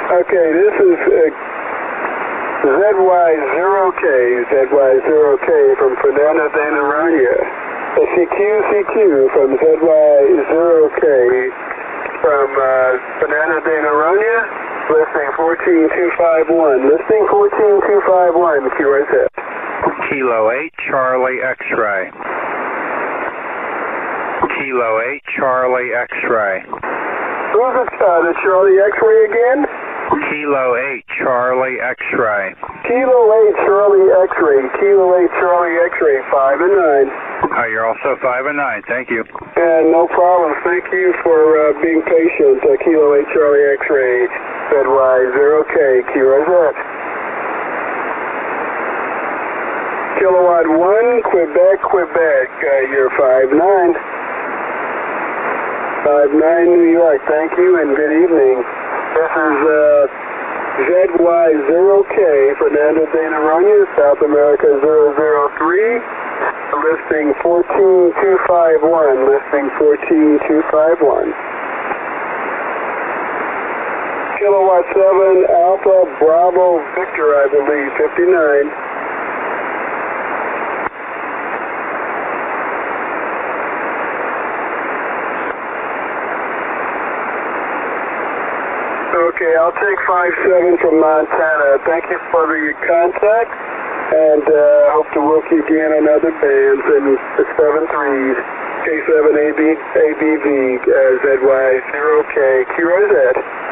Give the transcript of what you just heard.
Okay, this is ZY0K from Fernando de Noronha. CQ from ZY0K from Fernando de Noronha, listing 14251. Listing 14251, QRZ. Kilo 8, Charlie X-ray. Kilo 8, Charlie X-ray. Who's the Charlie X-ray again? Kilo 8, Charlie X-ray. Kilo 8, Charlie X-ray. Kilo 8, Charlie X-ray, 5 and 9. You're also 5 and 9, thank you. And no problem. Thank you for being patient. Kilo 8, Charlie X-ray, ZY0K, QRZ. Kilowatt 1, Quebec, you're 5-9. 5-9, New York, thank you and good evening. This is ZY0K, Fernando de Noronha, South America 003, listing 14251, listing 14251. Kilowatt 7, Alpha Bravo Victor, I believe, 59. Okay, I'll take 57 from Montana. Thank you for the contact, and hope to work you again on other bands and the 7-3s, K7ABV, ZY0K, QRZ.